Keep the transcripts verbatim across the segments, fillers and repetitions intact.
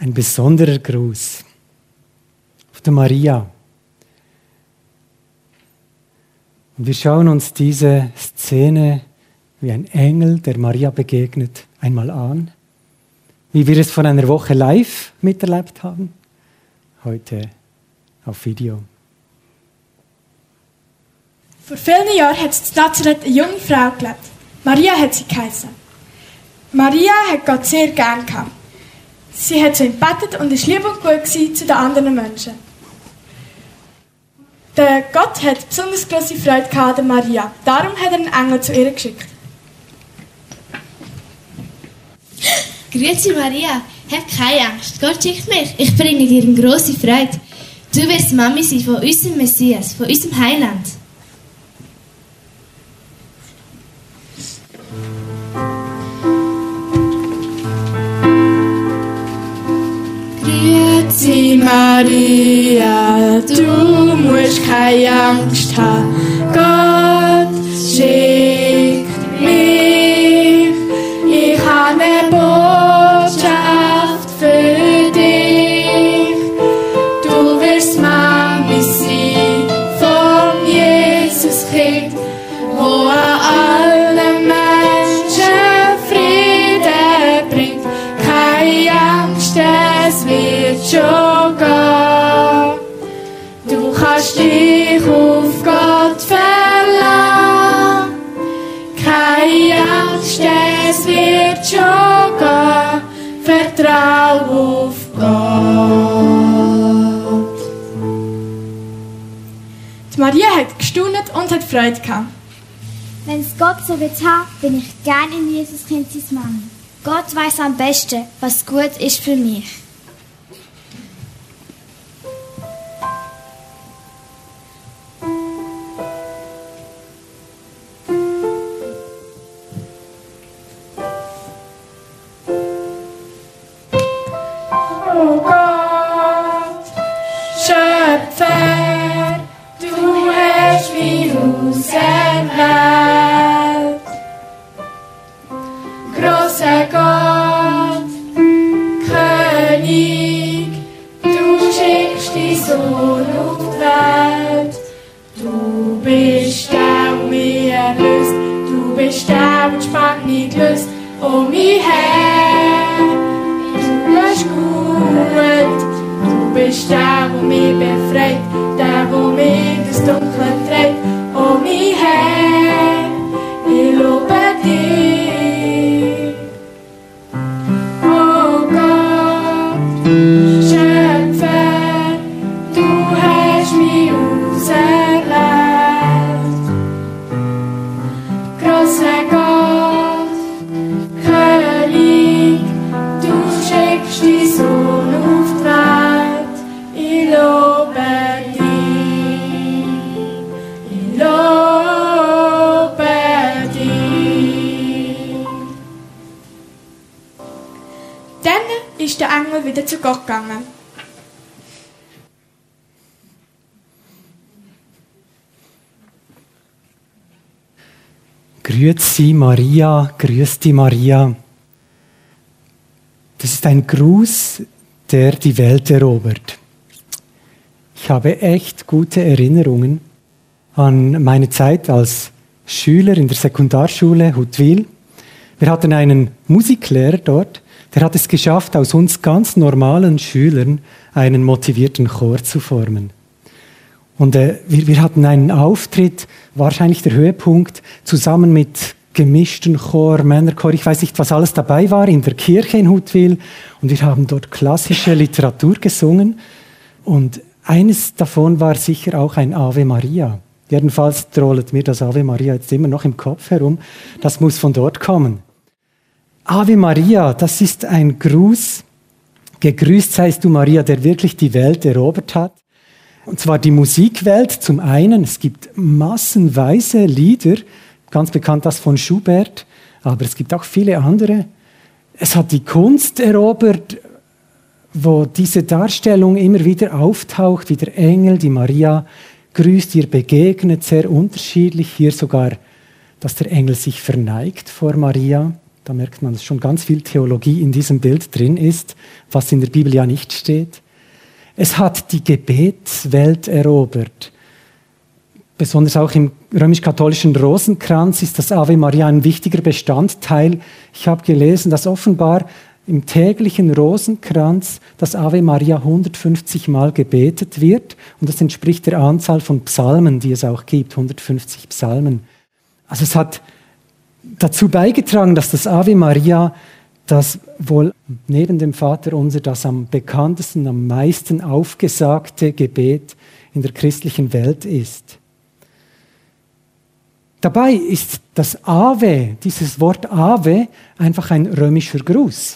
Ein besonderer Gruß auf der Maria. Und wir schauen uns diese Szene, wie ein Engel der Maria begegnet, einmal an. Wie wir es vor einer Woche live miterlebt haben, heute auf Video. Vor vielen Jahren hat es in Nazareth eine junge Frau gelebt. Maria hat sie geheißen. Maria hat Gott sehr gern gehabt. Sie hat zu ihm gebetet und war lieb und gut zu den anderen Menschen. Der Gott hat besonders grosse Freude gehabt an Maria. Darum hat er einen Engel zu ihr geschickt. Grüezi Maria, hab keine Angst. Gott schickt mich. Ich bringe dir eine grosse Freude. Du wirst Mami sein von unserem Messias, von unserem Heiland. Grüezi Maria, du musst keine Angst haben. Gott schickt mich. Ich habe eine Botschaft für dich. Du wirst Mami sein von Jesus Kind, wo an allen Menschen Frieden bringt. Keine Angst, es wird schon gehen. Du kannst dich auf Gott verlassen. Keine Angst, es wird schon gehen. Vertrau auf Gott. Die Maria hat gestaunt und hat Freude gehabt. Wenn es Gott so wird haben, bin ich gern in Jesus Kind sein Mann. Gott weiß am besten, was gut ist für mich. Oh Gott, Schöpfer, du hast mich auserwählt. Grosser Gott, König, du schickst die Sohn auf die Welt. Du bist der, der mich erlöst, du bist der, der die Spannung löst. Oh mein Herr, du bist gut, du bist der, der mich befreit, der, der mich das Dunkle trägt. Oh mein Herr, ich lobe dich. Oh Gott, Schöpfer, du hast mich auserwählt. Grosser Gott, König, du schickst die Sohn auf die Welt. Ich lobe dich, ich lobe dich. Dann ist der Engel wieder zu Gott gegangen. Grüezi Maria, grüß dich Maria. Das ist ein Gruß, der die Welt erobert. Ich habe echt gute Erinnerungen an meine Zeit als Schüler in der Sekundarschule Huttwil. Wir hatten einen Musiklehrer dort, der hat es geschafft, aus uns ganz normalen Schülern einen motivierten Chor zu formen. Und äh, wir, wir hatten einen Auftritt, wahrscheinlich der Höhepunkt, zusammen mit gemischten Chor, Männerchor, ich weiß nicht, was alles dabei war, in der Kirche in Huttwil. Und wir haben dort klassische Literatur gesungen. Und eines davon war sicher auch ein Ave Maria. Jedenfalls trollt mir das Ave Maria jetzt immer noch im Kopf herum. Das muss von dort kommen. Ave Maria, das ist ein Gruß. Gegrüßt seist du, Maria, der wirklich die Welt erobert hat. Und zwar die Musikwelt zum einen. Es gibt massenweise Lieder, ganz bekannt das von Schubert, aber es gibt auch viele andere. Es hat die Kunst erobert, wo diese Darstellung immer wieder auftaucht, wie der Engel, die Maria grüßt, ihr begegnet, sehr unterschiedlich. Hier sogar, dass der Engel sich verneigt vor Maria. Da merkt man, dass schon ganz viel Theologie in diesem Bild drin ist, was in der Bibel ja nicht steht. Es hat die Gebetswelt erobert. Besonders auch im römisch-katholischen Rosenkranz ist das Ave Maria ein wichtiger Bestandteil. Ich habe gelesen, dass offenbar im täglichen Rosenkranz das Ave Maria hundertfünfzig Mal gebetet wird. Und das entspricht der Anzahl von Psalmen, die es auch gibt, hundertfünfzig Psalmen. Also es hat dazu beigetragen, dass das Ave Maria, das wohl neben dem Vaterunser das am bekanntesten, am meisten aufgesagte Gebet in der christlichen Welt ist. Dabei ist das Ave, dieses Wort Ave, einfach ein römischer Gruß.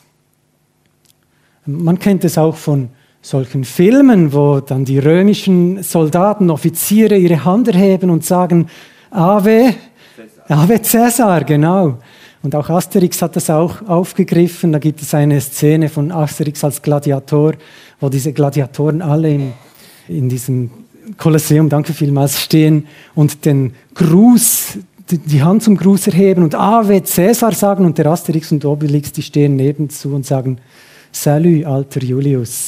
Man kennt es auch von solchen Filmen, wo dann die römischen Soldaten, Offiziere ihre Hand erheben und sagen, Ave, Ave Caesar, genau. Und auch Asterix hat das auch aufgegriffen. Da gibt es eine Szene von Asterix als Gladiator, wo diese Gladiatoren alle in, in diesem Kolosseum, danke vielmals, stehen und den Gruß, die, die Hand zum Gruß erheben und Ave Caesar sagen und der Asterix und Obelix, die stehen nebenzu und sagen, Salut, alter Julius.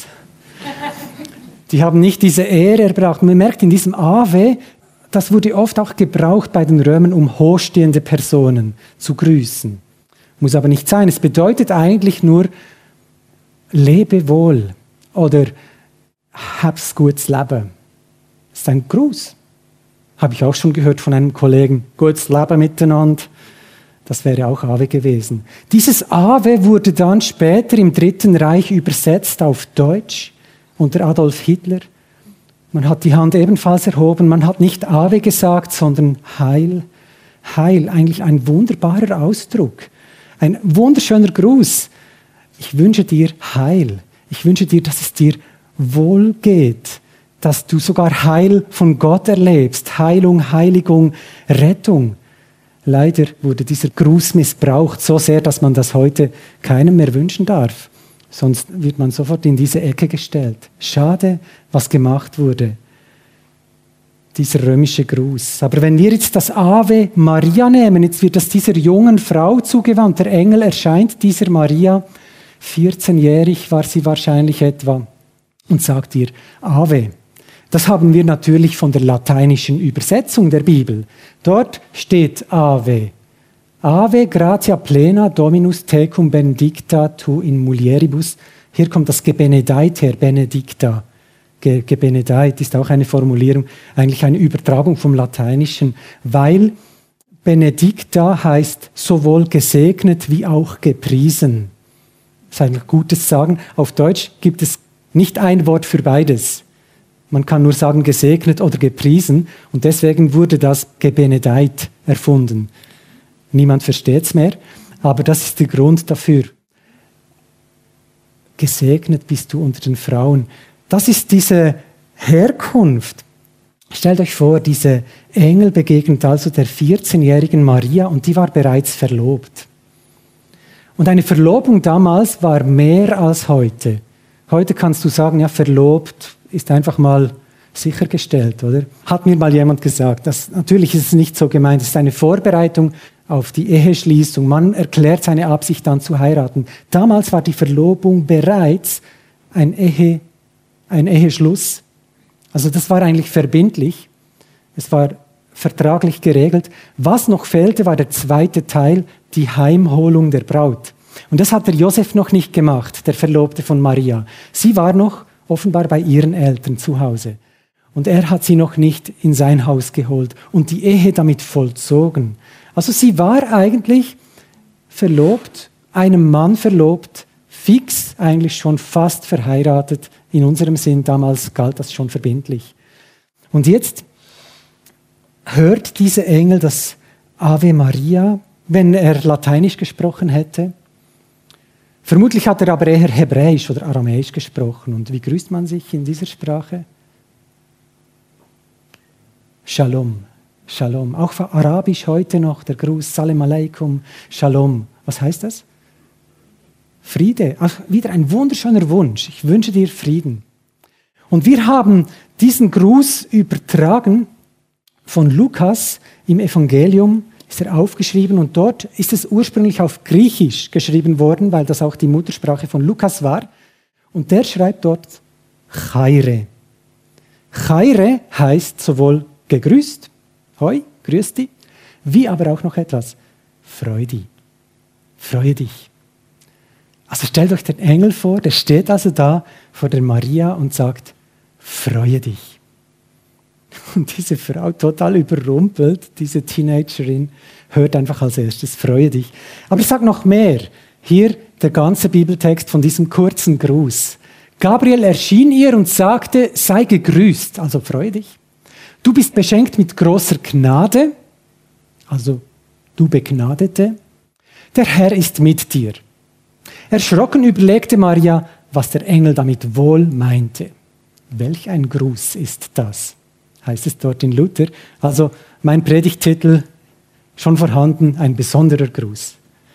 Die haben nicht diese Ehre erbracht. Und man merkt in diesem Ave, das wurde oft auch gebraucht bei den Römern, um hochstehende Personen zu grüßen. Muss aber nicht sein. Es bedeutet eigentlich nur, lebe wohl oder hab's gutes Leben. Das ist ein Gruß. Habe ich auch schon gehört von einem Kollegen. Gutes Leben miteinander. Das wäre auch Ave gewesen. Dieses Ave wurde dann später im Dritten Reich übersetzt auf Deutsch unter Adolf Hitler. Man hat die Hand ebenfalls erhoben. Man hat nicht Ave gesagt, sondern Heil. Heil, eigentlich ein wunderbarer Ausdruck. Ein wunderschöner Gruß. Ich wünsche dir Heil. Ich wünsche dir, dass es dir wohl geht. Dass du sogar Heil von Gott erlebst. Heilung, Heiligung, Rettung. Leider wurde dieser Gruß missbraucht, so sehr, dass man das heute keinem mehr wünschen darf. Sonst wird man sofort in diese Ecke gestellt. Schade, was gemacht wurde. Dieser römische Gruß. Aber wenn wir jetzt das Ave Maria nehmen, jetzt wird das dieser jungen Frau zugewandt. Der Engel erscheint dieser Maria, vierzehnjährig war sie wahrscheinlich etwa, und sagt ihr Ave. Das haben wir natürlich von der lateinischen Übersetzung der Bibel. Dort steht Ave. Ave gratia plena Dominus tecum benedicta tu in mulieribus. Hier kommt das Gebenedeit her, Benedicta. Ge- Gebenedeit ist auch eine Formulierung, eigentlich eine Übertragung vom Lateinischen, weil Benedicta heißt sowohl gesegnet wie auch gepriesen. Das ist eigentlich gutes Sagen. Auf Deutsch gibt es nicht ein Wort für beides. Man kann nur sagen gesegnet oder gepriesen und deswegen wurde das Gebenedeit erfunden. Niemand versteht es mehr, aber das ist der Grund dafür. Gesegnet bist du unter den Frauen. Das ist diese Herkunft. Stellt euch vor, diese Engel begegnet also der vierzehnjährigen Maria und die war bereits verlobt. Und eine Verlobung damals war mehr als heute. Heute kannst du sagen, ja, verlobt ist einfach mal sichergestellt, oder? Hat mir mal jemand gesagt. Das, natürlich ist es nicht so gemeint, es ist eine Vorbereitung auf die Eheschließung. Man erklärt seine Absicht dann zu heiraten. Damals war die Verlobung bereits ein, Ehe, ein Eheschluss. Also das war eigentlich verbindlich. Es war vertraglich geregelt. Was noch fehlte, war der zweite Teil, die Heimholung der Braut. Und das hat der Josef noch nicht gemacht, der Verlobte von Maria. Sie war noch offenbar bei ihren Eltern zu Hause. Und er hat sie noch nicht in sein Haus geholt und die Ehe damit vollzogen. Also sie war eigentlich verlobt, einem Mann verlobt, fix, eigentlich schon fast verheiratet. In unserem Sinn, damals galt das schon verbindlich. Und jetzt hört dieser Engel das Ave Maria, wenn er Lateinisch gesprochen hätte. Vermutlich hat er aber eher Hebräisch oder Aramäisch gesprochen. Und wie grüßt man sich in dieser Sprache? Shalom, Shalom. Auch für Arabisch heute noch der Gruß, Salam Aleikum, Shalom. Was heißt das? Friede. Ach, wieder ein wunderschöner Wunsch. Ich wünsche dir Frieden. Und wir haben diesen Gruß übertragen von Lukas im Evangelium, ist er aufgeschrieben und dort ist es ursprünglich auf Griechisch geschrieben worden, weil das auch die Muttersprache von Lukas war. Und der schreibt dort Chaire. Chaire heißt sowohl gegrüßt, hoi, grüß dich, wie aber auch noch etwas, freu dich, freue dich. Also stellt euch den Engel vor, der steht also da vor der Maria und sagt, freue dich. Und diese Frau, total überrumpelt, diese Teenagerin, hört einfach als erstes, freue dich. Aber ich sage noch mehr. Hier der ganze Bibeltext von diesem kurzen Gruß. Gabriel erschien ihr und sagte, sei gegrüßt, also freue dich. Du bist beschenkt mit großer Gnade, also du Begnadete. Der Herr ist mit dir. Erschrocken überlegte Maria, was der Engel damit wohl meinte. Welch ein Gruß ist das, heißt es dort in Luther. Also mein Predigttitel, schon vorhanden, ein besonderer Gruß.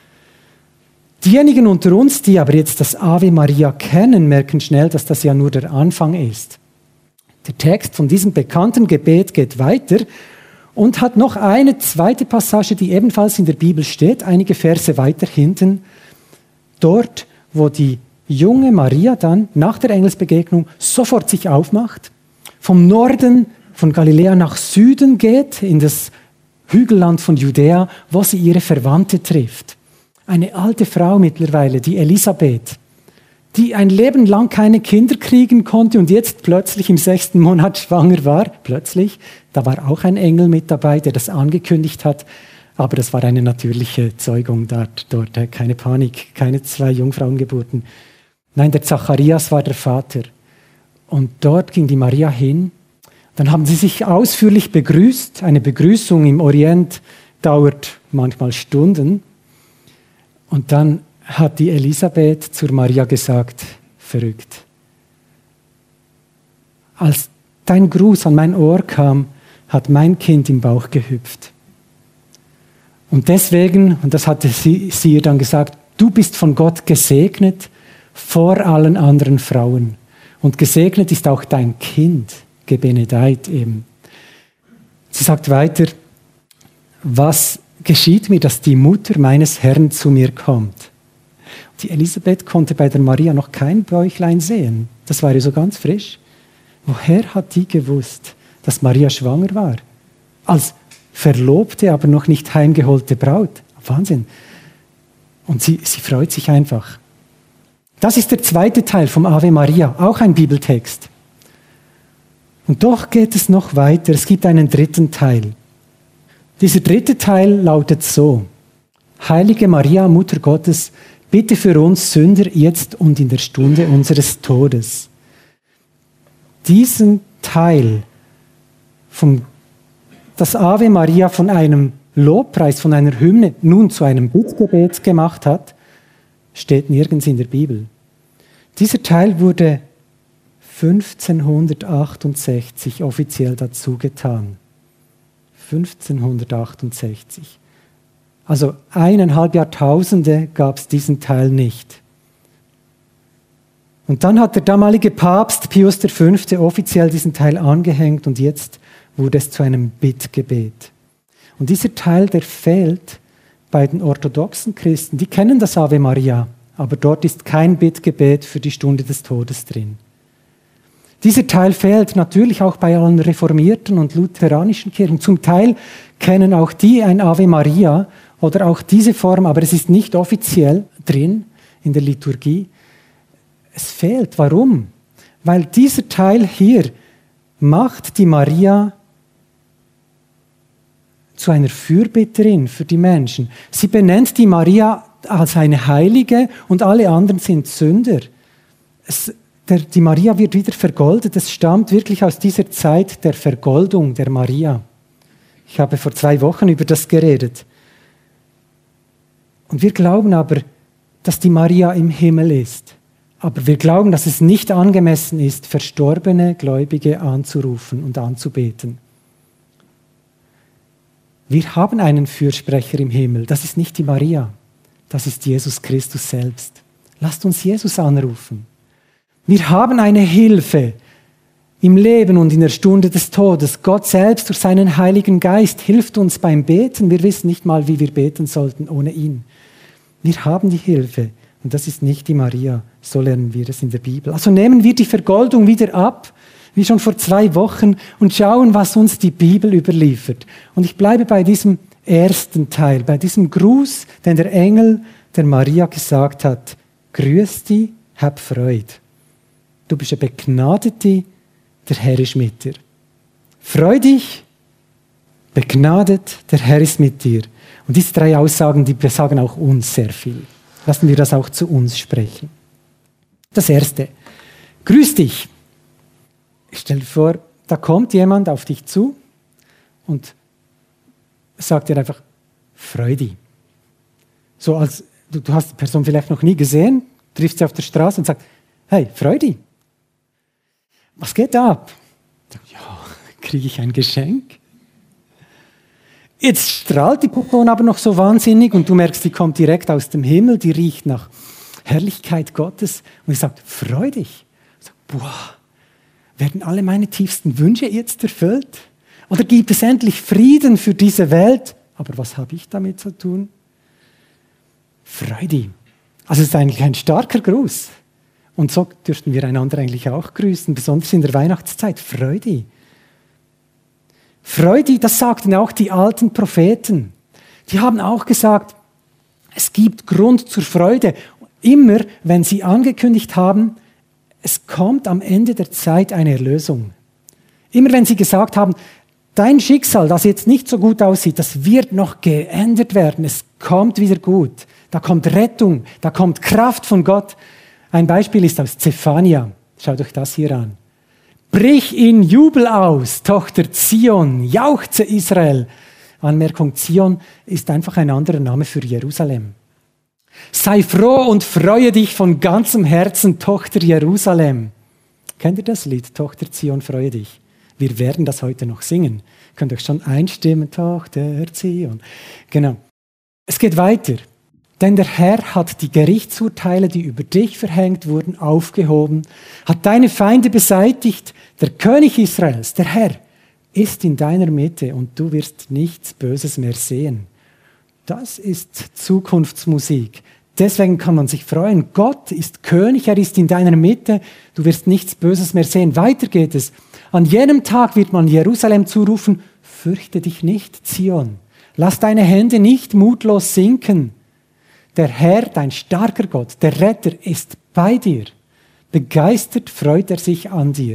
Diejenigen unter uns, die aber jetzt das Ave Maria kennen, merken schnell, dass das ja nur der Anfang ist. Der Text von diesem bekannten Gebet geht weiter und hat noch eine zweite Passage, die ebenfalls in der Bibel steht, einige Verse weiter hinten. Dort, wo die junge Maria dann nach der Engelsbegegnung sofort sich aufmacht, vom Norden von Galiläa nach Süden geht, in das Hügelland von Judäa, wo sie ihre Verwandte trifft. Eine alte Frau mittlerweile, die Elisabeth, die ein Leben lang keine Kinder kriegen konnte und jetzt plötzlich im sechsten Monat schwanger war. Plötzlich, da war auch ein Engel mit dabei, der das angekündigt hat. Aber das war eine natürliche Zeugung dort, dort, keine Panik, keine zwei Jungfrauengeburten. Nein, der Zacharias war der Vater. Und dort ging die Maria hin. Dann haben sie sich ausführlich begrüßt. Eine Begrüßung im Orient dauert manchmal Stunden. Und dann hat die Elisabeth zur Maria gesagt, verrückt. Als dein Gruß an mein Ohr kam, hat mein Kind im Bauch gehüpft. Und deswegen, und das hatte sie, sie ihr dann gesagt, du bist von Gott gesegnet vor allen anderen Frauen. Und gesegnet ist auch dein Kind, gebenedeit eben. Sie sagt weiter, was geschieht mir, dass die Mutter meines Herrn zu mir kommt? Die Elisabeth konnte bei der Maria noch kein Bäuchlein sehen. Das war ja so ganz frisch. Woher hat die gewusst, dass Maria schwanger war? Als verlobte, aber noch nicht heimgeholte Braut. Wahnsinn. Und sie, sie freut sich einfach. Das ist der zweite Teil vom Ave Maria, auch ein Bibeltext. Und doch geht es noch weiter. Es gibt einen dritten Teil. Dieser dritte Teil lautet so: Heilige Maria, Mutter Gottes, bitte für uns Sünder jetzt und in der Stunde unseres Todes. Diesen Teil, vom, das Ave Maria von einem Lobpreis, von einer Hymne nun zu einem Bittgebet gemacht hat, steht nirgends in der Bibel. Dieser Teil wurde fünfzehnhundertachtundsechzig offiziell dazu getan. fünfzehnhundertachtundsechzig. Also eineinhalb Jahrtausende gab es diesen Teil nicht. Und dann hat der damalige Papst Pius der Fünfte offiziell diesen Teil angehängt und jetzt wurde es zu einem Bittgebet. Und dieser Teil, der fehlt bei den orthodoxen Christen. Die kennen das Ave Maria, aber dort ist kein Bittgebet für die Stunde des Todes drin. Dieser Teil fehlt natürlich auch bei allen reformierten und lutheranischen Kirchen. Zum Teil kennen auch die ein Ave Maria oder auch diese Form, aber es ist nicht offiziell drin in der Liturgie. Es fehlt. Warum? Weil dieser Teil hier macht die Maria zu einer Fürbitterin für die Menschen. Sie benennt die Maria als eine Heilige und alle anderen sind Sünder. Es, der, die Maria wird wieder vergoldet. Es stammt wirklich aus dieser Zeit der Vergoldung der Maria. Ich habe vor zwei Wochen über das geredet. Und wir glauben aber, dass die Maria im Himmel ist. Aber wir glauben, dass es nicht angemessen ist, verstorbene Gläubige anzurufen und anzubeten. Wir haben einen Fürsprecher im Himmel. Das ist nicht die Maria. Das ist Jesus Christus selbst. Lasst uns Jesus anrufen. Wir haben eine Hilfe. im Leben und in der Stunde des Todes. Gott selbst durch seinen Heiligen Geist hilft uns beim Beten. Wir wissen nicht mal, wie wir beten sollten ohne ihn. Wir haben die Hilfe und das ist nicht die Maria. So lernen wir es in der Bibel. Also nehmen wir die Vergoldung wieder ab, wie schon vor zwei Wochen, und schauen, was uns die Bibel überliefert. Und ich bleibe bei diesem ersten Teil, bei diesem Gruß, den der Engel der Maria gesagt hat. Grüß dich, hab Freude. Du bist eine Begnadete, der Herr ist mit dir. Freu dich, begnadet, der Herr ist mit dir. Und diese drei Aussagen, die besagen auch uns sehr viel. Lassen wir das auch zu uns sprechen. Das Erste. Grüß dich. Stell dir vor, da kommt jemand auf dich zu und sagt dir einfach, freu dich. So als, du, du hast die Person vielleicht noch nie gesehen, triffst sie auf der Straße und sagst, hey, freu dich. Was geht da ab? Ja, kriege ich ein Geschenk? Jetzt strahlt die Person aber noch so wahnsinnig und du merkst, die kommt direkt aus dem Himmel, die riecht nach Herrlichkeit Gottes und ich sage, freu dich. Ich sage, boah, werden alle meine tiefsten Wünsche jetzt erfüllt? Oder gibt es endlich Frieden für diese Welt? Aber was habe ich damit zu tun? Freu dich. Also es ist eigentlich ein starker Gruß. Und so dürften wir einander eigentlich auch grüßen, besonders in der Weihnachtszeit. Freu dich. Freu dich, das sagten auch die alten Propheten. Die haben auch gesagt, es gibt Grund zur Freude. Immer, wenn sie angekündigt haben, es kommt am Ende der Zeit eine Erlösung. Immer wenn sie gesagt haben, dein Schicksal, das jetzt nicht so gut aussieht, das wird noch geändert werden. Es kommt wieder gut. Da kommt Rettung, da kommt Kraft von Gott. Ein Beispiel ist aus Zephania. Schaut euch das hier an. Brich in Jubel aus, Tochter Zion, jauchze Israel. Anmerkung, Zion ist einfach ein anderer Name für Jerusalem. Sei froh und freue dich von ganzem Herzen, Tochter Jerusalem. Kennt ihr das Lied, Tochter Zion, freue dich? Wir werden das heute noch singen. Könnt euch schon einstimmen, Tochter Zion. Genau. Es geht weiter. Denn der Herr hat die Gerichtsurteile, die über dich verhängt wurden, aufgehoben, hat deine Feinde beseitigt. Der König Israels, der Herr, ist in deiner Mitte und du wirst nichts Böses mehr sehen. Das ist Zukunftsmusik. Deswegen kann man sich freuen. Gott ist König, er ist in deiner Mitte, du wirst nichts Böses mehr sehen. Weiter geht es. An jenem Tag wird man Jerusalem zurufen, fürchte dich nicht, Zion. Lass deine Hände nicht mutlos sinken. Der Herr, dein starker Gott, der Retter, ist bei dir. Begeistert freut er sich an dir.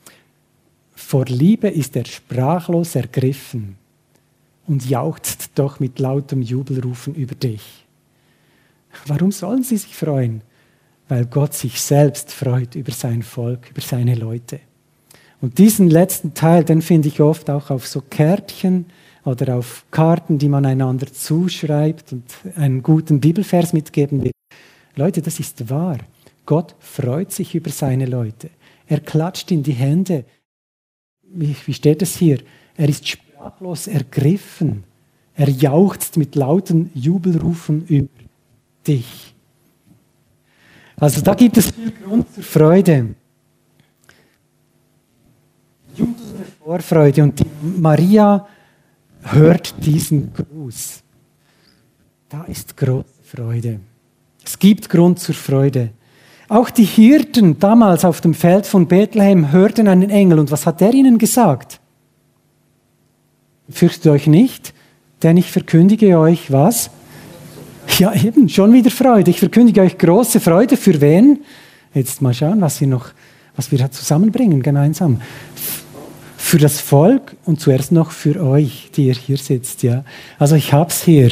Vor Liebe ist er sprachlos ergriffen und jauchzt doch mit lautem Jubelrufen über dich. Warum sollen sie sich freuen? Weil Gott sich selbst freut über sein Volk, über seine Leute. Und diesen letzten Teil, den finde ich oft auch auf so Kärtchen oder auf Karten, die man einander zuschreibt und einen guten Bibelvers mitgeben will. Leute, das ist wahr. Gott freut sich über seine Leute. Er klatscht in die Hände. Wie, wie steht es hier? Er ist sprachlos ergriffen. Er jauchzt mit lauten Jubelrufen über dich. Also da gibt es viel Grund zur Freude. Jubelnde Vorfreude. Und die Maria hört diesen Gruß. Da ist große Freude. Es gibt Grund zur Freude. Auch die Hirten damals auf dem Feld von Bethlehem hörten einen Engel. Und was hat der ihnen gesagt? Fürchtet euch nicht, denn ich verkündige euch was? Ja eben, schon wieder Freude. Ich verkündige euch große Freude. Für wen? Jetzt mal schauen, was wir noch, was wir zusammenbringen gemeinsam. Für das Volk und zuerst noch für euch, die ihr hier sitzt. Ja. Also ich hab's hier.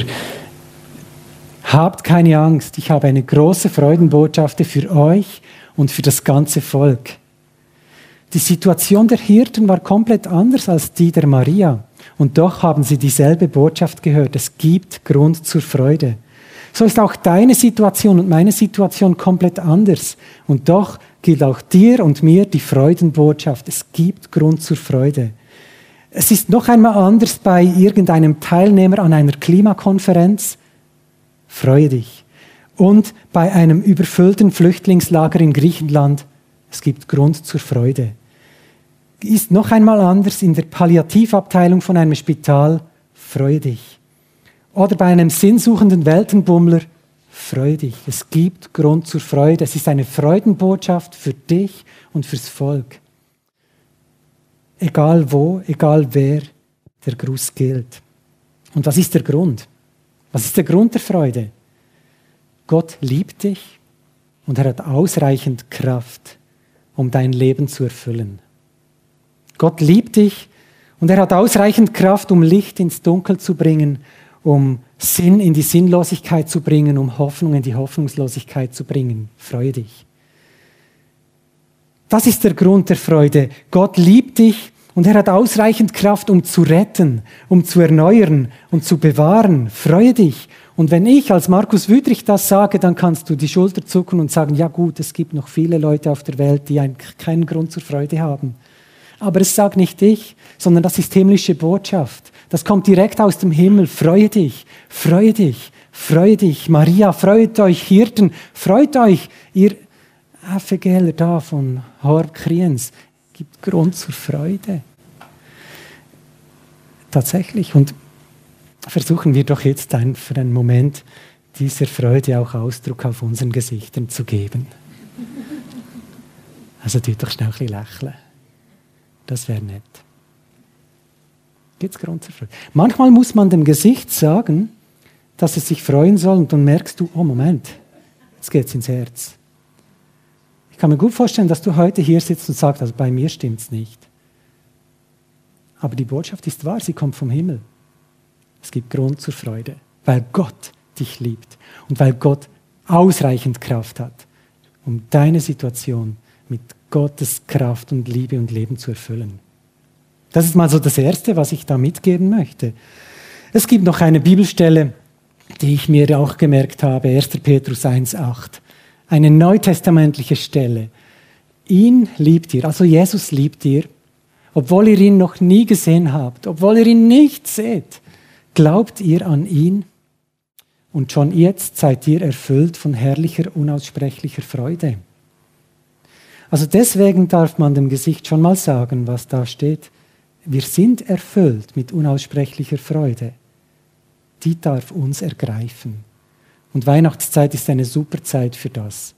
Habt keine Angst, ich habe eine große Freudenbotschaft für euch und für das ganze Volk. Die Situation der Hirten war komplett anders als die der Maria. Und doch haben sie dieselbe Botschaft gehört. Es gibt Grund zur Freude. So ist auch deine Situation und meine Situation komplett anders. Und doch gilt auch dir und mir die Freudenbotschaft. Es gibt Grund zur Freude. Es ist noch einmal anders bei irgendeinem Teilnehmer an einer Klimakonferenz. Freue dich. Und bei einem überfüllten Flüchtlingslager in Griechenland. Es gibt Grund zur Freude. ist noch einmal anders in der Palliativabteilung von einem Spital, freue dich. Oder bei einem sinnsuchenden Weltenbummler, freue dich. Es gibt Grund zur Freude. Es ist eine Freudenbotschaft für dich und fürs Volk. Egal wo, egal wer, der Gruß gilt. Und was ist der Grund? Was ist der Grund der Freude? Gott liebt dich und er hat ausreichend Kraft, um dein Leben zu erfüllen. Gott liebt dich und er hat ausreichend Kraft, um Licht ins Dunkel zu bringen, um Sinn in die Sinnlosigkeit zu bringen, um Hoffnung in die Hoffnungslosigkeit zu bringen. Freue dich. Das ist der Grund der Freude. Gott liebt dich und er hat ausreichend Kraft, um zu retten, um zu erneuern und zu bewahren. Freue dich. Und wenn ich als Markus Wüthrich das sage, dann kannst du die Schulter zucken und sagen, ja gut, es gibt noch viele Leute auf der Welt, die eigentlich keinen Grund zur Freude haben. Aber es sagt nicht ich, sondern das ist himmlische Botschaft. Das kommt direkt aus dem Himmel. Freue dich, freue dich, freue dich. Maria, freut euch, Hirten, freut euch, ihr Affegeler da von Horb Kriens. Gibt Grund zur Freude. Tatsächlich. Und versuchen wir doch jetzt ein, für einen Moment dieser Freude auch Ausdruck auf unseren Gesichtern zu geben. Also tut doch schnell ein bisschen lächeln. Das wäre nett. Gibt es Grund zur Freude? Manchmal muss man dem Gesicht sagen, dass es sich freuen soll und dann merkst du, oh Moment, jetzt geht es ins Herz. Ich kann mir gut vorstellen, dass du heute hier sitzt und sagst, also bei mir stimmt es nicht. Aber die Botschaft ist wahr, sie kommt vom Himmel. Es gibt Grund zur Freude, weil Gott dich liebt und weil Gott ausreichend Kraft hat, um deine Situation mit Gottes Kraft und Liebe und Leben zu erfüllen. Das ist mal so das Erste, was ich da mitgeben möchte. Es gibt noch eine Bibelstelle, die ich mir auch gemerkt habe, erster Petrus eins acht. Eine neutestamentliche Stelle. Ihn liebt ihr, also Jesus liebt ihr, obwohl ihr ihn noch nie gesehen habt, obwohl ihr ihn nicht seht. Glaubt ihr an ihn und schon jetzt seid ihr erfüllt von herrlicher, unaussprechlicher Freude. Also deswegen darf man dem Gesicht schon mal sagen, was da steht. Wir sind erfüllt mit unaussprechlicher Freude. Die darf uns ergreifen. Und Weihnachtszeit ist eine super Zeit für das.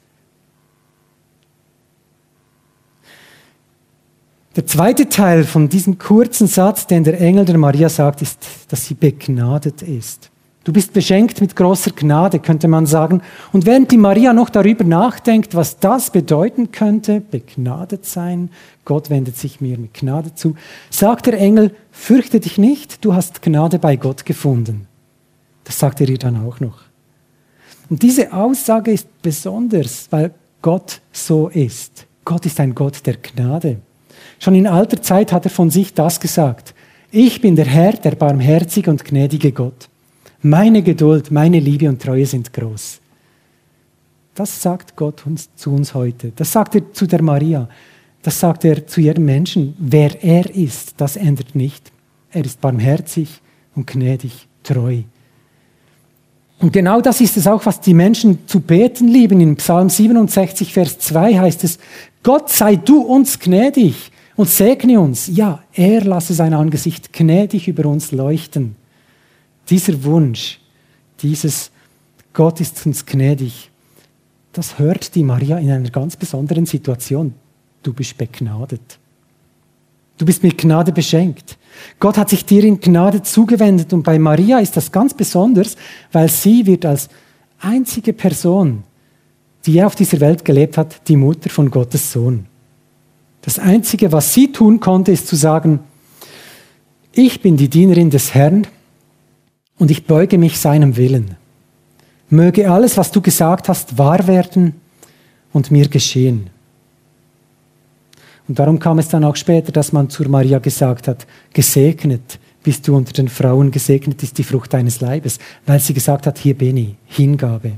Der zweite Teil von diesem kurzen Satz, den der Engel der Maria sagt, ist, dass sie begnadet ist. Du bist beschenkt mit großer Gnade, könnte man sagen. Und während die Maria noch darüber nachdenkt, was das bedeuten könnte, begnadet sein, Gott wendet sich mir mit Gnade zu, sagt der Engel, fürchte dich nicht, du hast Gnade bei Gott gefunden. Das sagt er ihr dann auch noch. Und diese Aussage ist besonders, weil Gott so ist. Gott ist ein Gott der Gnade. Schon in alter Zeit hat er von sich das gesagt. Ich bin der Herr, der barmherzige und gnädige Gott. Meine Geduld, meine Liebe und Treue sind groß. Das sagt Gott uns, zu uns heute. Das sagt er zu der Maria. Das sagt er zu jedem Menschen. Wer er ist, das ändert nicht. Er ist barmherzig und gnädig, treu. Und genau das ist es auch, was die Menschen zu beten lieben. In Psalm siebenundsechzig, Vers zwei heißt es, Gott sei du uns gnädig und segne uns. Ja, er lasse sein Angesicht gnädig über uns leuchten. Dieser Wunsch, dieses Gott ist uns gnädig, das hört die Maria in einer ganz besonderen Situation. Du bist begnadet. Du bist mit Gnade beschenkt. Gott hat sich dir in Gnade zugewendet und bei Maria ist das ganz besonders, weil sie wird als einzige Person, die je auf dieser Welt gelebt hat, die Mutter von Gottes Sohn. Das Einzige, was sie tun konnte, ist zu sagen, ich bin die Dienerin des Herrn, und ich beuge mich seinem Willen. Möge alles, was du gesagt hast, wahr werden und mir geschehen. Und darum kam es dann auch später, dass man zu Maria gesagt hat, gesegnet bist du unter den Frauen, gesegnet ist die Frucht deines Leibes, weil sie gesagt hat, hier bin ich, Hingabe.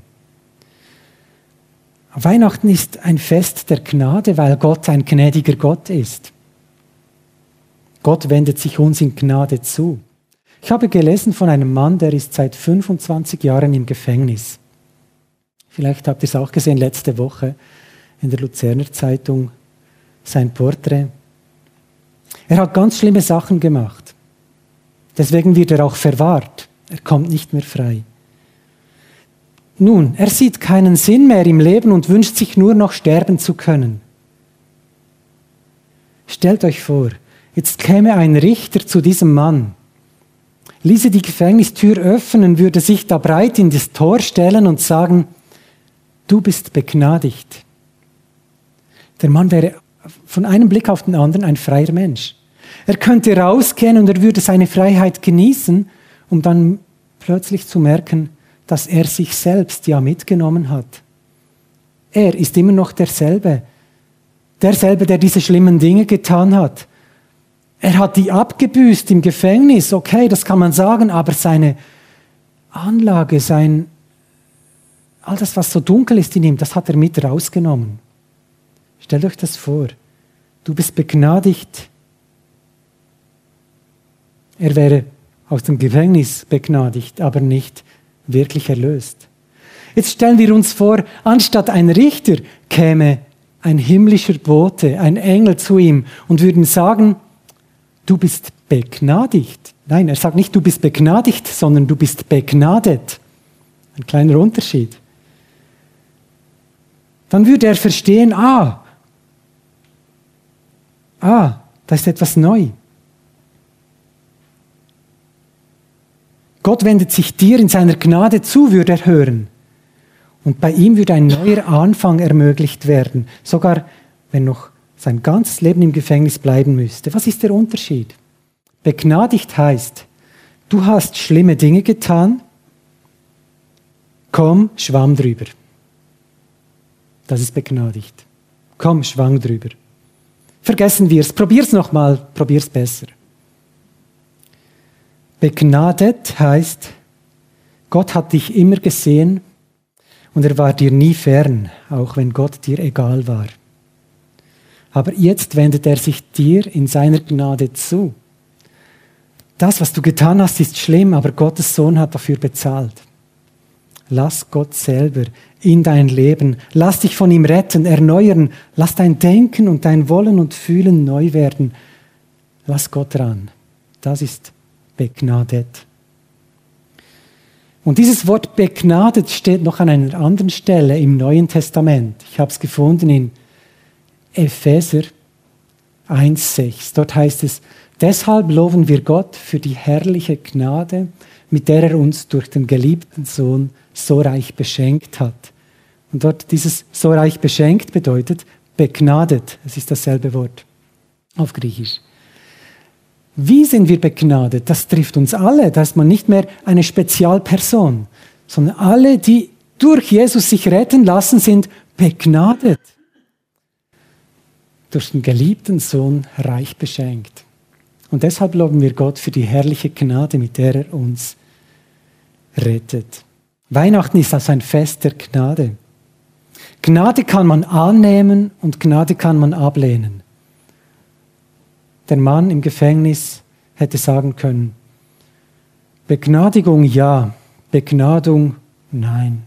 Weihnachten ist ein Fest der Gnade, weil Gott ein gnädiger Gott ist. Gott wendet sich uns in Gnade zu. Ich habe gelesen von einem Mann, der ist seit fünfundzwanzig Jahren im Gefängnis. Vielleicht habt ihr es auch gesehen, letzte Woche in der Luzerner Zeitung, sein Porträt. Er hat ganz schlimme Sachen gemacht. Deswegen wird er auch verwahrt. Er kommt nicht mehr frei. Nun, er sieht keinen Sinn mehr im Leben und wünscht sich nur noch sterben zu können. Stellt euch vor, jetzt käme ein Richter zu diesem Mann, ließe die Gefängnistür öffnen, würde sich da breit in das Tor stellen und sagen, du bist begnadigt. Der Mann wäre von einem Blick auf den anderen ein freier Mensch. Er könnte rausgehen und er würde seine Freiheit genießen, um dann plötzlich zu merken, dass er sich selbst ja mitgenommen hat. Er ist immer noch derselbe. Derselbe, der diese schlimmen Dinge getan hat. Er hat die abgebüßt im Gefängnis, okay, das kann man sagen, aber seine Anlage, sein, all das, was so dunkel ist in ihm, das hat er mit rausgenommen. Stellt euch das vor. Du bist begnadigt. Er wäre aus dem Gefängnis begnadigt, aber nicht wirklich erlöst. Jetzt stellen wir uns vor, anstatt ein Richter käme ein himmlischer Bote, ein Engel zu ihm und würde ihm sagen, du bist begnadigt. Nein, er sagt nicht, du bist begnadigt, sondern du bist begnadet. Ein kleiner Unterschied. Dann würde er verstehen, ah, ah, da ist etwas neu. Gott wendet sich dir in seiner Gnade zu, würde er hören. Und bei ihm würde ein neuer Anfang ermöglicht werden, sogar wenn noch sein ganzes Leben im Gefängnis bleiben müsste. Was ist der Unterschied? Begnadigt heißt, du hast schlimme Dinge getan, komm, Schwamm drüber. Das ist begnadigt. Komm, Schwamm drüber. Vergessen wir es, probier's nochmal, probier's besser. Begnadet heißt, Gott hat dich immer gesehen und er war dir nie fern, auch wenn Gott dir egal war. Aber jetzt wendet er sich dir in seiner Gnade zu. Das, was du getan hast, ist schlimm, aber Gottes Sohn hat dafür bezahlt. Lass Gott selber in dein Leben, lass dich von ihm retten, erneuern, lass dein Denken und dein Wollen und Fühlen neu werden. Lass Gott ran. Das ist begnadet. Und dieses Wort begnadet steht noch an einer anderen Stelle im Neuen Testament. Ich habe es gefunden in Epheser eins sechs. Dort heißt es, deshalb loben wir Gott für die herrliche Gnade, mit der er uns durch den geliebten Sohn so reich beschenkt hat. Und dort dieses so reich beschenkt bedeutet begnadet. Es ist dasselbe Wort auf Griechisch. Wie sind wir begnadet? Das trifft uns alle. Da ist man nicht mehr eine Spezialperson, sondern alle, die durch Jesus sich retten lassen, sind begnadet. Durch den geliebten Sohn reich beschenkt. Und deshalb loben wir Gott für die herrliche Gnade, mit der er uns rettet. Weihnachten ist also ein Fest der Gnade. Gnade kann man annehmen und Gnade kann man ablehnen. Der Mann im Gefängnis hätte sagen können, Begnadigung ja, Begnadung nein.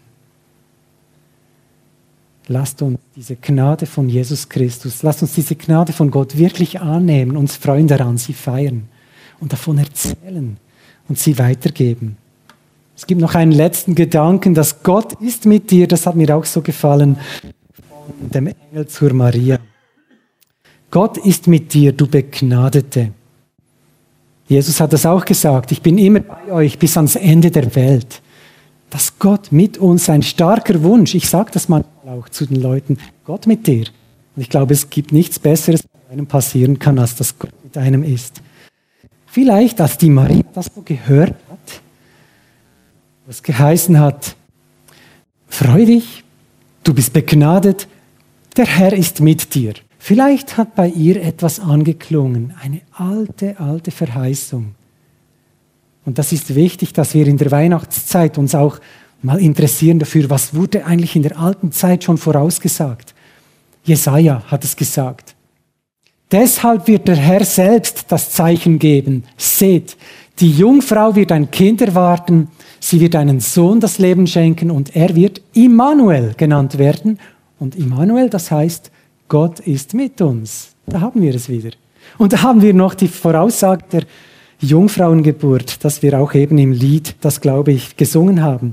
Lasst uns diese Gnade von Jesus Christus, lasst uns diese Gnade von Gott wirklich annehmen, uns freuen daran, sie feiern und davon erzählen und sie weitergeben. Es gibt noch einen letzten Gedanken, dass Gott ist mit dir, das hat mir auch so gefallen, von dem Engel zur Maria. Gott ist mit dir, du Begnadete. Jesus hat das auch gesagt, ich bin immer bei euch bis ans Ende der Welt. Dass Gott mit uns, ein starker Wunsch, ich sage das manchmal auch zu den Leuten, Gott mit dir. Und ich glaube, es gibt nichts Besseres, was einem passieren kann, als dass Gott mit einem ist. Vielleicht, als die Maria das so gehört hat, was geheißen hat, freu dich, du bist begnadet, der Herr ist mit dir. Vielleicht hat bei ihr etwas angeklungen, eine alte, alte Verheißung. Und das ist wichtig, dass wir in der Weihnachtszeit uns auch mal interessieren dafür, was wurde eigentlich in der alten Zeit schon vorausgesagt. Jesaja hat es gesagt. Deshalb wird der Herr selbst das Zeichen geben. Seht, die Jungfrau wird ein Kind erwarten, sie wird einen Sohn das Leben schenken und er wird Immanuel genannt werden. Und Immanuel, das heißt, Gott ist mit uns. Da haben wir es wieder. Und da haben wir noch die Voraussage der Jungfrauengeburt, das wir auch eben im Lied, das glaube ich, gesungen haben.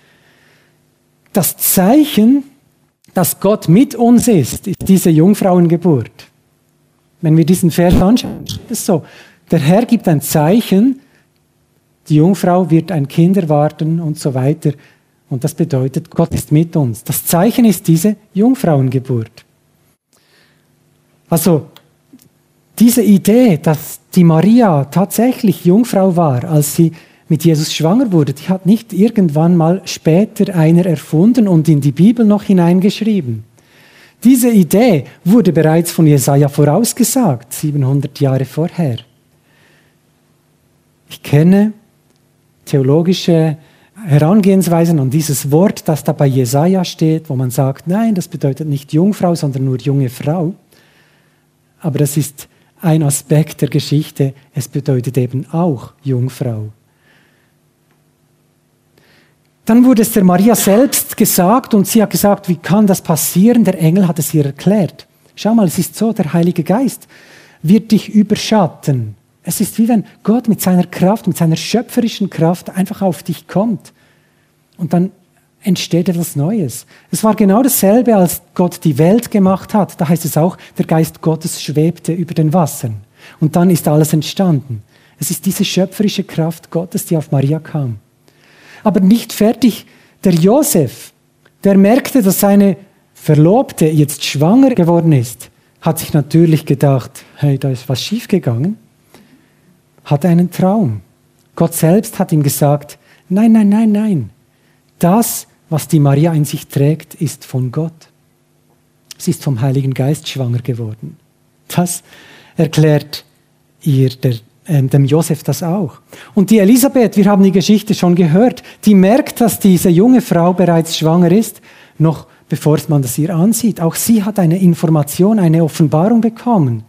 Das Zeichen, dass Gott mit uns ist, ist diese Jungfrauengeburt. Wenn wir diesen Vers anschauen, ist es so. Der Herr gibt ein Zeichen, die Jungfrau wird ein Kind erwarten und so weiter. Und das bedeutet, Gott ist mit uns. Das Zeichen ist diese Jungfrauengeburt. Also, diese Idee, dass die Maria tatsächlich Jungfrau war, als sie mit Jesus schwanger wurde, die hat nicht irgendwann mal später einer erfunden und in die Bibel noch hineingeschrieben. Diese Idee wurde bereits von Jesaja vorausgesagt, siebenhundert Jahre vorher. Ich kenne theologische Herangehensweisen an dieses Wort, das da bei Jesaja steht, wo man sagt, nein, das bedeutet nicht Jungfrau, sondern nur junge Frau. Aber das ist ein Aspekt der Geschichte, es bedeutet eben auch Jungfrau. Dann wurde es der Maria selbst gesagt und sie hat gesagt, wie kann das passieren? Der Engel hat es ihr erklärt. Schau mal, es ist so, der Heilige Geist wird dich überschatten. Es ist wie wenn Gott mit seiner Kraft, mit seiner schöpferischen Kraft einfach auf dich kommt. Und dann entsteht etwas Neues. Es war genau dasselbe, als Gott die Welt gemacht hat. Da heißt es auch, der Geist Gottes schwebte über den Wassern. Und dann ist alles entstanden. Es ist diese schöpferische Kraft Gottes, die auf Maria kam. Aber nicht fertig. Der Josef, der merkte, dass seine Verlobte jetzt schwanger geworden ist, hat sich natürlich gedacht, hey, da ist was schiefgegangen. Hatte einen Traum. Gott selbst hat ihm gesagt, nein, nein, nein, nein. Das, was die Maria in sich trägt, ist von Gott. Sie ist vom Heiligen Geist schwanger geworden. Das erklärt ihr der dem Josef das auch. Und die Elisabeth, wir haben die Geschichte schon gehört, die merkt, dass diese junge Frau bereits schwanger ist, noch bevor man das ihr ansieht. Auch sie hat eine Information, eine Offenbarung bekommen.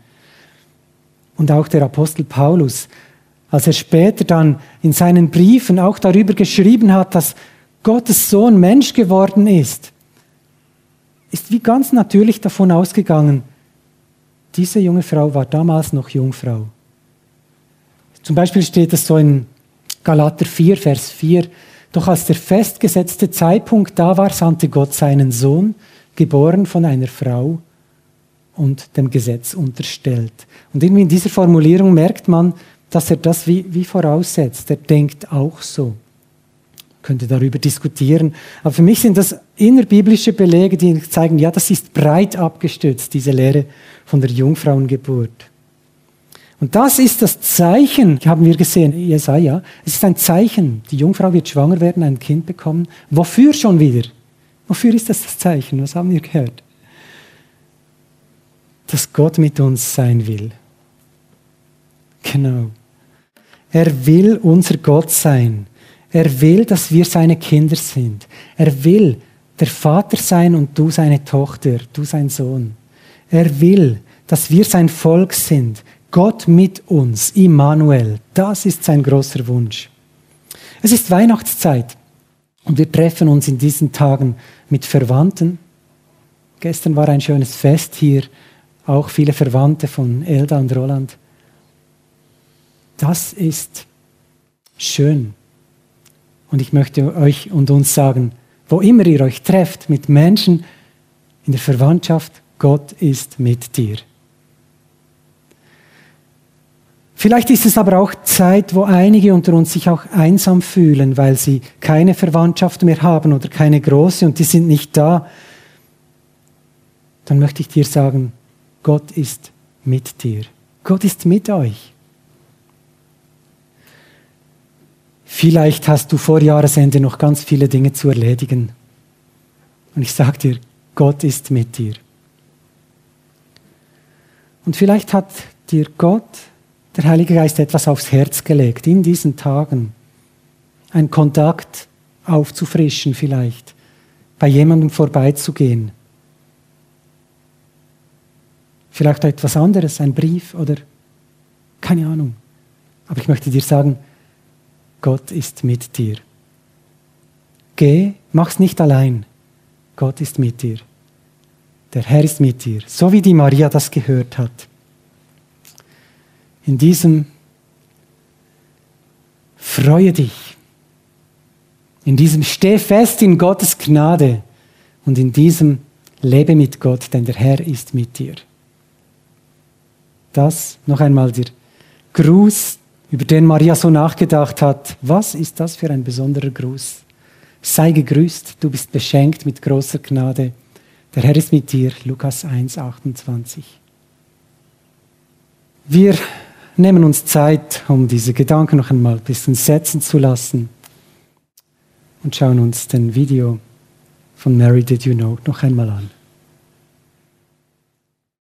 Und auch der Apostel Paulus, als er später dann in seinen Briefen auch darüber geschrieben hat, dass Gottes Sohn Mensch geworden ist, ist wie ganz natürlich davon ausgegangen, diese junge Frau war damals noch Jungfrau. Zum Beispiel steht es so in Galater vier, Vers vier, doch als der festgesetzte Zeitpunkt da war, sandte Gott seinen Sohn, geboren von einer Frau und dem Gesetz unterstellt. Und irgendwie in dieser Formulierung merkt man, dass er das wie, wie voraussetzt. Er denkt auch so. Man könnte darüber diskutieren. Aber für mich sind das innerbiblische Belege, die zeigen, ja, das ist breit abgestützt, diese Lehre von der Jungfrauengeburt. Und das ist das Zeichen, haben wir gesehen, Jesaja. Es ist ein Zeichen. Die Jungfrau wird schwanger werden, ein Kind bekommen. Wofür schon wieder? Wofür ist das das Zeichen? Was haben wir gehört? Dass Gott mit uns sein will. Genau. Er will unser Gott sein. Er will, dass wir seine Kinder sind. Er will der Vater sein und du seine Tochter, du sein Sohn. Er will, dass wir sein Volk sind. Gott mit uns, Immanuel, das ist sein großer Wunsch. Es ist Weihnachtszeit und wir treffen uns in diesen Tagen mit Verwandten. Gestern war ein schönes Fest hier, auch viele Verwandte von Elda und Roland. Das ist schön. Und ich möchte euch und uns sagen, wo immer ihr euch trefft mit Menschen in der Verwandtschaft, Gott ist mit dir. Vielleicht ist es aber auch Zeit, wo einige unter uns sich auch einsam fühlen, weil sie keine Verwandtschaft mehr haben oder keine große und die sind nicht da. Dann möchte ich dir sagen, Gott ist mit dir. Gott ist mit euch. Vielleicht hast du vor Jahresende noch ganz viele Dinge zu erledigen. Und ich sage dir, Gott ist mit dir. Und vielleicht hat dir Gott, der Heilige Geist, etwas aufs Herz gelegt, in diesen Tagen. Einen Kontakt aufzufrischen vielleicht, bei jemandem vorbeizugehen. Vielleicht etwas anderes, ein Brief oder keine Ahnung. Aber ich möchte dir sagen, Gott ist mit dir. Geh, mach's nicht allein. Gott ist mit dir. Der Herr ist mit dir, so wie die Maria das gehört hat. In diesem freue dich. In diesem steh fest in Gottes Gnade und in diesem lebe mit Gott, denn der Herr ist mit dir. Das noch einmal der Gruß, über den Maria so nachgedacht hat. Was ist das für ein besonderer Gruß? Sei gegrüßt, du bist beschenkt mit großer Gnade. Der Herr ist mit dir, Lukas eins, achtundzwanzig. Wir nehmen uns Zeit, um diese Gedanken noch einmal ein bisschen setzen zu lassen und schauen uns den Video von Mary Did You Know noch einmal an.